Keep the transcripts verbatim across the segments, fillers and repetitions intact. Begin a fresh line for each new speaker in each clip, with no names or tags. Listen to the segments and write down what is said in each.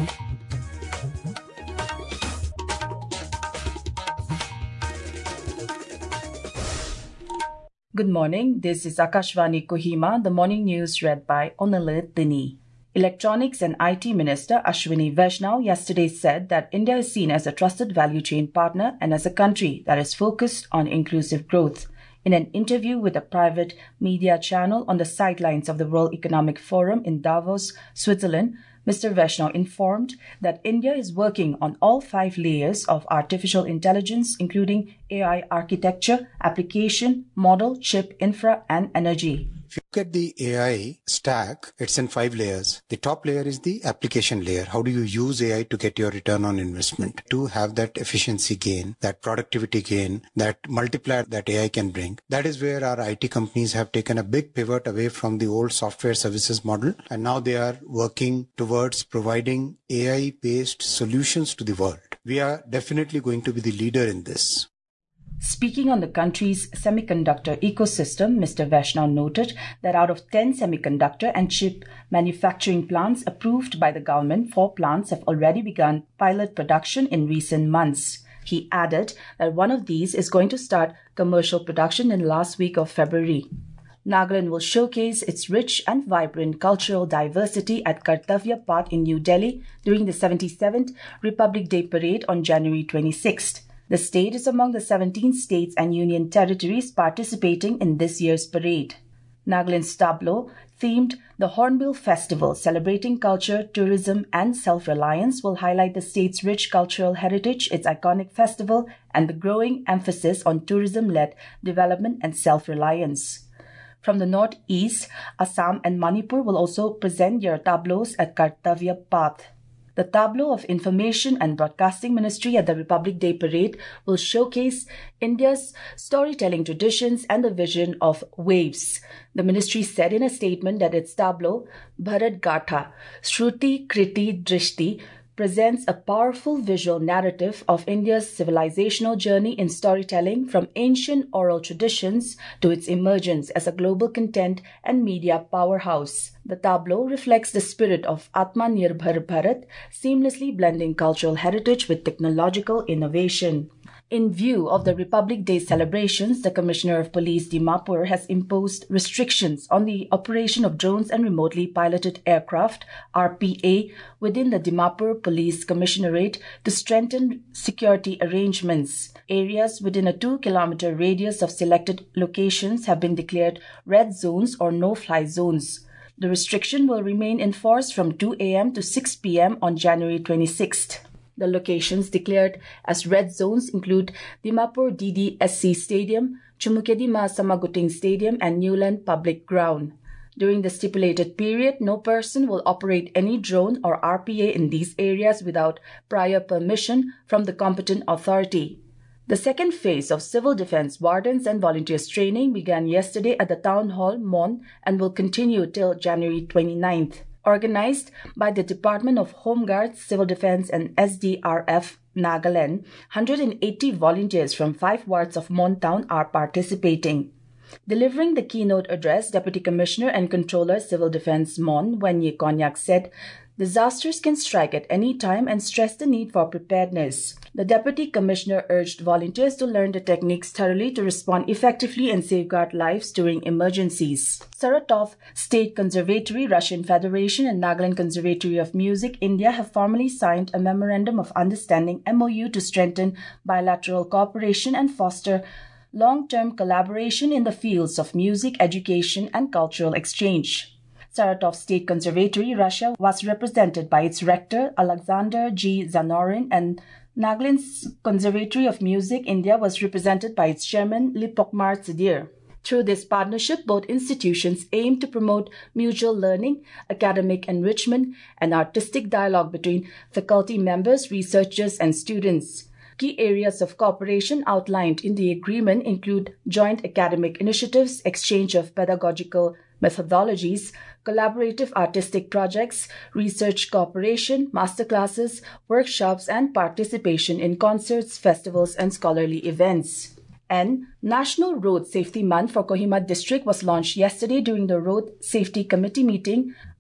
Good morning. This is Akashvani Kohima, the morning news read by Onalit Dini. Electronics and I T Minister Ashwini Vaishnaw yesterday said that India is seen as a trusted value chain partner and as a country that is focused on inclusive growth. In an interview with a private media channel on the sidelines of the World Economic Forum in Davos, Switzerland, Mister Vaishnaw informed that India is working on all five layers of artificial intelligence, including A I architecture, application, model, chip, infra, and energy.
If you look at the A I stack, it's in five layers. The top layer is the application layer. How do you use A I to get your return on investment, to have that efficiency gain, that productivity gain, that multiplier that A I can bring? That is where our I T companies have taken a big pivot away from the old software services model, and now they are working towards providing A I-based solutions to the world. We are definitely going to be the leader in this.
Speaking on the country's semiconductor ecosystem, Mister Vaishnaw noted that out of ten semiconductor and chip manufacturing plants approved by the government, four plants have already begun pilot production in recent months. He added that one of these is going to start commercial production in the last week of February. Nagaland will showcase its rich and vibrant cultural diversity at Kartavya Path in New Delhi during the seventy-seventh Republic Day Parade on January twenty-sixth. The state is among the seventeen states and union territories participating in this year's parade. Nagaland's tableau, themed the Hornbill Festival, celebrating culture, tourism and self-reliance, will highlight the state's rich cultural heritage, its iconic festival, and the growing emphasis on tourism-led development and self-reliance. From the northeast, Assam and Manipur will also present their tableaus at Kartavya Path. The tableau of Information and Broadcasting Ministry at the Republic Day Parade will showcase India's storytelling traditions and the vision of waves. The ministry said in a statement that its tableau, Bharat Gatha, Shruti Kriti Drishti, presents a powerful visual narrative of India's civilizational journey in storytelling from ancient oral traditions to its emergence as a global content and media powerhouse. The tableau reflects the spirit of Atmanirbhar Bharat, seamlessly blending cultural heritage with technological innovation. In view of the Republic Day celebrations, the Commissioner of Police Dimapur has imposed restrictions on the operation of drones and remotely piloted aircraft, R P A, within the Dimapur Police Commissionerate to strengthen security arrangements. Areas within a two-kilometer radius of selected locations have been declared red zones or no-fly zones. The restriction will remain in force from two a.m. to six p.m. on January twenty-sixth. The locations declared as red zones include Dimapur D D S C Stadium, Chumukedima Samaguting Stadium, and Newland Public Ground. During the stipulated period, no person will operate any drone or R P A in these areas without prior permission from the competent authority. The second phase of Civil Defence Wardens and Volunteers training began yesterday at the Town Hall, Mon, and will continue till January twenty-ninth. Organized by the Department of Home Guards, Civil Defence and S D R F Nagaland, one hundred eighty volunteers from five wards of Mon Town are participating. Delivering the keynote address, Deputy Commissioner and Controller Civil Defence Mon, Wenye Konyak, said, "Disasters can strike at any time and stressed the need for preparedness." The Deputy Commissioner urged volunteers to learn the techniques thoroughly to respond effectively and safeguard lives during emergencies. Saratov State Conservatory, Russian Federation, and Nagaland Conservatory of Music, India have formally signed a Memorandum of Understanding M O U to strengthen bilateral cooperation and foster long-term collaboration in the fields of music, education, and cultural exchange. Saratov State Conservatory, Russia, was represented by its rector, Alexander G. Zanorin, and Nagaland's Conservatory of Music, India, was represented by its chairman, Lipokmar Tsidir. Through this partnership, both institutions aim to promote mutual learning, academic enrichment, and artistic dialogue between faculty members, researchers, and students. Key areas of cooperation outlined in the agreement include joint academic initiatives, exchange of pedagogical methodologies, collaborative artistic projects, research cooperation, masterclasses, workshops, and participation in concerts, festivals, and scholarly events. And National Road Safety Month for Kohima District was launched yesterday during the Road Safety Committee meeting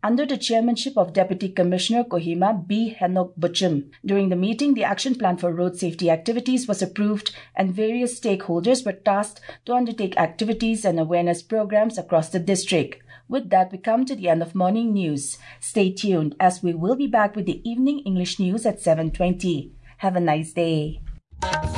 under the chairmanship of Deputy Commissioner Kohima B. Henok Buchum. During the meeting, the action plan for road safety activities was approved and various stakeholders were tasked to undertake activities and awareness programs across the district. With that, we come to the end of morning news. Stay tuned as we will be back with the evening English news at seven twenty. Have a nice day.